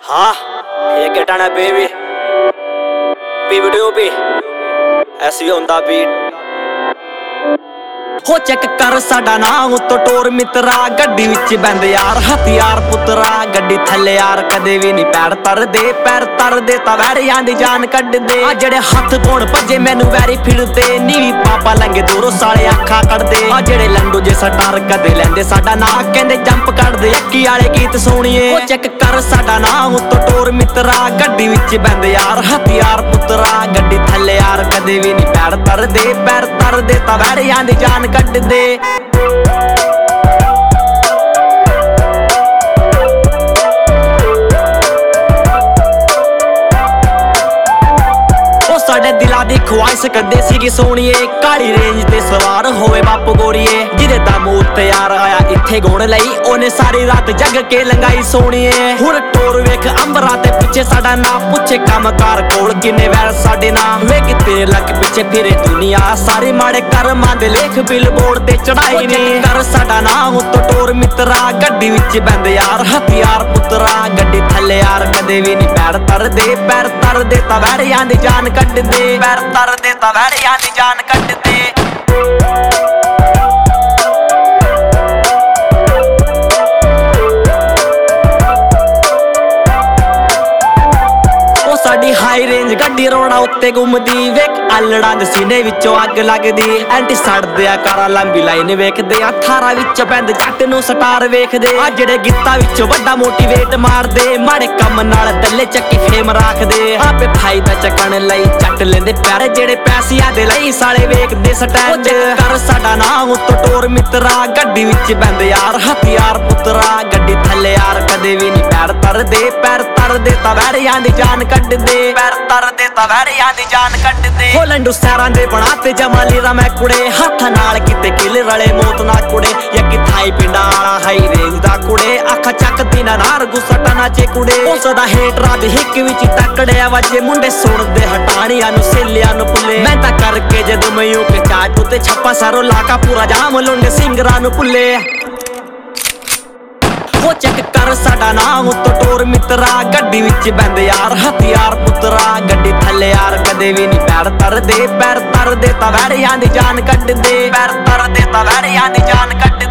हाँ ये गटाना baby video भी ऐसी होंदा बीट हो चेक कर साडा नाम तो टोर मित्रा गड्डी विच बैंद यार हथियार पुत्रा गड्डी थल्ले यार कदे भी नहीं पैर तर दे ता वैरियां दी जान कड्ड दे आ जेड़े हथ धोण भजे मैनू वैरी फिरदे नीवी पापा लंगे दूरों साले अखा कड्डदे आ जेड़े लंडू जे सटार कदे लैंदे साडा नां कहंदे जंप कड्डदे अक्की वाले गीत सुणिए हो चेक कर साडा नाम तो टोर मित्रा गड्डी विच बैंद यार हथियार पुत्रा गड्डी थल्ले यार कदे भी नहीं पैर तर दे ता वैरियां दी जान कड्ड दे साडे दिला दी ख्वाहिश कदे सीगी सोनिए काली रेंज ते सवार होवे बापू गोरीए जिदे दा मूड तैयार आया इत्थे गोण लई ओने सारी रात जग के लंगाई सोनिए हुण टोर वेख अंबरां ते पिछे साडा ना पुछे कामकार कोल किन्ने वैर साडे ना वे किते लक पिछे फिरे दुनिया सारे माड़े कर्मां दे लेख बिलबोर्ड ते चढ़ाई ने कर साडा नाम तो टोर मित्रा गड्डी विच बैंद यार हथियार पुत्रा गड्डी थल्ले यार कदे भी नहीं पैर तर दे ता वैरियां दी जान कड्ड दे पैर तर दे ता वैरियां दी जान कड्ड दे साडी हाई रेंज गड्डी रोड़ा उत्ते घुमदी वेख आलड़ा दे सीने विचों अग लगदी एंटी सड़दे आ कारा लंबी लाइन वेखदे आ थारा विच पैंद जट नूं स्टार वेखदे आ जेड़े गीतां विचों वड्डा मोटिवेट मारदे माड़े कम नाल दल्ले चक्की फेम राखदे आपे फायदा चकण लई जट लेंदे प्यारे जेड़े पैसियां दे लई साले वेखदे स्टैंड कर साडा नाम तो टोर मित्रा गड्डी विच बैंद यार हथियार पुत्रा गड्डी थल्ले यार कदे भी नहीं पैर तर दे ता वैरियां दी जान कड्ड दे पैर तर दे ता वैरियां दी जान कड्ड दे हो लंडू सैरां दे बनाते जमाली रा मैं कुड़े हत्थ नाल किते किल रले मौत ना कुड़े यकी थाई पिंडा वाला हाई रेंज दा कुड़े अख चकदी ना नार गुस्सा नाचे कुड़े उस दा हेटरा दे हिक विच तकड़े आवाजे मुंडे सुणदे हटाणियां नु सेलियां नु पुल्ले मैं ता करके जद मयूं के चाटू ते छप्पा सारो लाका पूरा जाम लुंडे सिंगरां नु पुल्ले हो चेक कर साडा नाम तो टोर मित्रा गड्डी विच बैंद यार हथियार पुत्रा गड्डी थल्ले यार कदे भी नहीं पैर तर दे ता वैरियां दी जान कड्ड दे पैर तर दे ता वैरियां दी जान कड्ड